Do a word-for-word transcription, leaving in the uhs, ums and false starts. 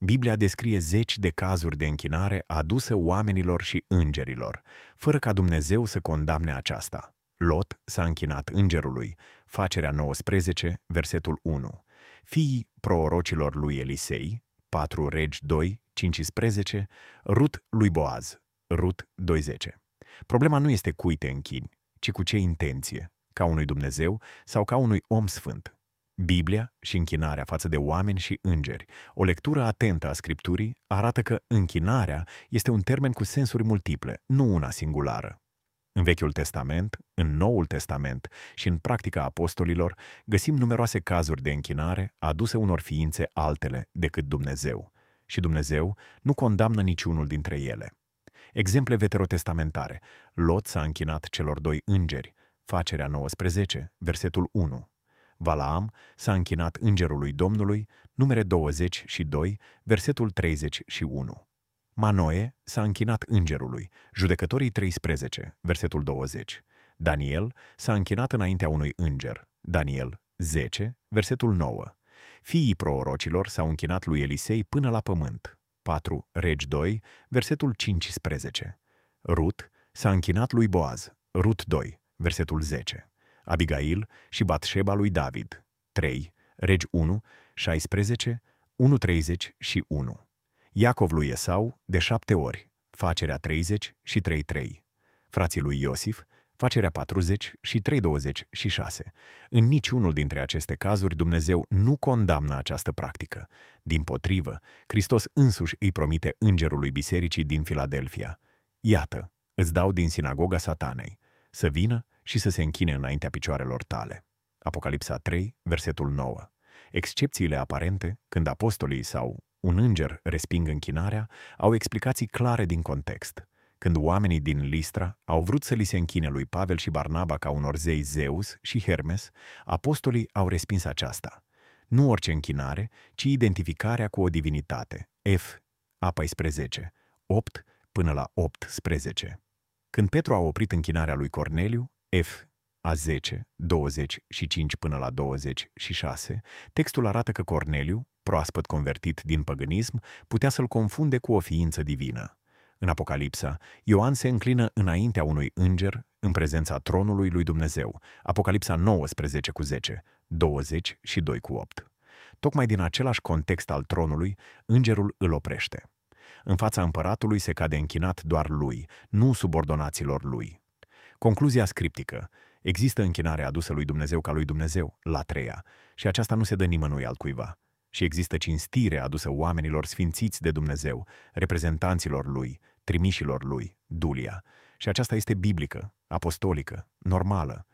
Biblia descrie zeci de cazuri de închinare adusă oamenilor și îngerilor, fără ca Dumnezeu să condamne aceasta. Lot s-a închinat îngerului, Facerea nouăsprezece, versetul unu. Fiii prorocilor lui Elisei, patru Regi doi, cincisprezece, Rut lui Boaz, Rut doi zece. Problema nu este cui te închini, ci cu ce intenție, ca unui Dumnezeu sau ca unui om sfânt. Biblia și închinarea față de oameni și îngeri, o lectură atentă a Scripturii, arată că închinarea este un termen cu sensuri multiple, nu una singulară. În Vechiul Testament, în Noul Testament și în practica apostolilor găsim numeroase cazuri de închinare aduse unor ființe altele decât Dumnezeu. Și Dumnezeu nu condamnă niciunul dintre ele. Exemple veterotestamentare. Lot s-a închinat celor doi îngeri, Facerea nouăsprezece, versetul unu. Valaam s-a închinat îngerului Domnului, Numere douăzeci și doi, versetul treizeci și unu. Manoe s-a închinat îngerului, Judecătorii treisprezece, versetul douăzeci. Daniel s-a închinat înaintea unui înger, Daniel zece, versetul nouă. Fiii prorocilor s-au închinat lui Elisei până la pământ, patru Regi doi, versetul cincisprezece. Rut s-a închinat lui Boaz, Rut doi, versetul zece. Abigail și Batșeba lui David, trei Regi unu, șaisprezece, unu treizeci și unu. Iacov lui Esau, de șapte ori, Facerea treizeci și trei trei. Frații lui Iosif, Facerea patruzeci și trei douăzeci și șase. În niciunul dintre aceste cazuri Dumnezeu nu condamnă această practică. Dimpotrivă, Hristos însuși îi promite îngerului bisericii din Filadelfia: iată, îți dau din sinagoga Satanei, să vină și să se închine înaintea picioarelor tale. Apocalipsa trei, versetul nouă. Excepțiile aparente, când apostolii sau un înger resping închinarea, au explicații clare din context. Când oamenii din Listra au vrut să li se închine lui Pavel și Barnaba ca unor zei Zeus și Hermes, apostolii au respins aceasta. Nu orice închinare, ci identificarea cu o divinitate. F. A paisprezece, opt până la optsprezece. Când Petru a oprit închinarea lui Corneliu, F. A zece, douăzeci și cinci până la douăzeci și șase, textul arată că Corneliu, proaspăt convertit din păgânism, putea să-l confunde cu o ființă divină. În Apocalipsa, Ioan se înclină înaintea unui înger în prezența tronului lui Dumnezeu, Apocalipsa nouăsprezece cu zece, douăzeci și doi cu opt. Tocmai din același context al tronului, îngerul îl oprește. În fața împăratului se cade închinat doar lui, nu subordonaților lui. Concluzia scriptică: există închinare adusă lui Dumnezeu ca lui Dumnezeu, la treia, și aceasta nu se dă nimănui altcuiva. Și există cinstire adusă oamenilor sfințiți de Dumnezeu, reprezentanților lui, trimișilor lui, dulia. Și aceasta este biblică, apostolică, normală,